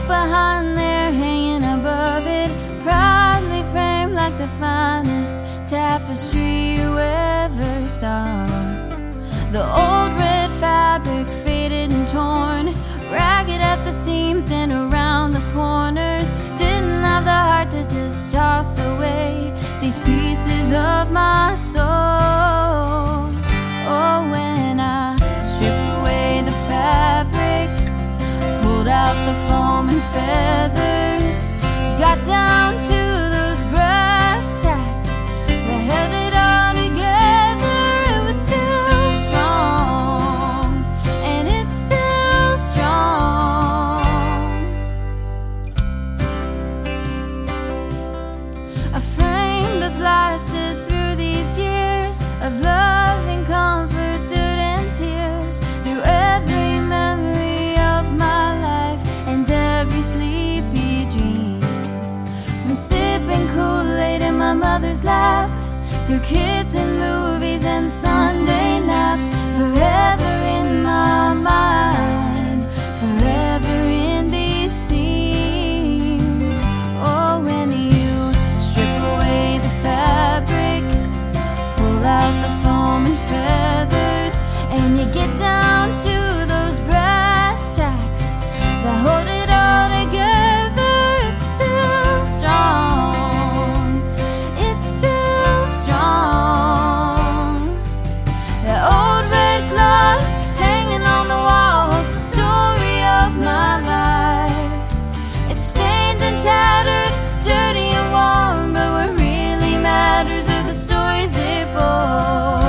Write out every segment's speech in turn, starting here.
behind there, hanging above it, proudly framed like the finest tapestry you ever saw. The old red fabric, faded and torn, ragged at the seams and around the corners, didn't have the heart to just toss away these pieces of my soul. Oh, when I stripped away the fabric, pulled out the foam and feathers, got down to those brass tacks that held it all together, it was still strong, and it's still strong. A frame that's lasted through these years of love and comfort, dirt and tears, through every memory of my life and every sleepy dream. From sipping Kool-Aid in my mother's lap, through kids and movies and Sunday naps, forever in my mind, forever in these seams. Oh, when you strip away the fabric, pull out the foam and feathers, and you get down to those brass tacks that hold it all together, it's still strong, it's still strong. That old red cloth hanging on the wall's the story of my life. It's stained and tattered, dirty and warm, but what really matters are the stories it bore.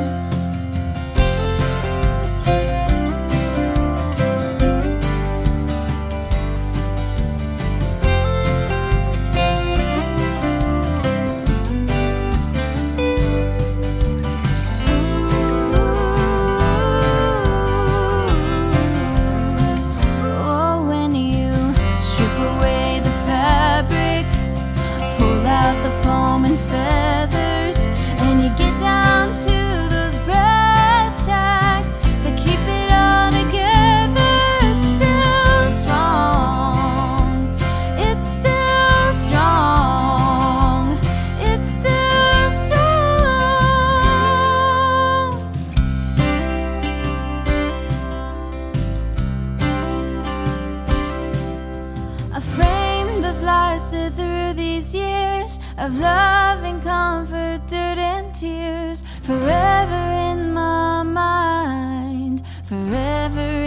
Oh, when you strip away the fabric, pull out the foam and feathers, and you get down to those brass tacks that keep it all together, it's still strong, it's still strong, it's still strong. A frame that's lasted through these years of love and comfort, dirt and tears, forever in my mind, forever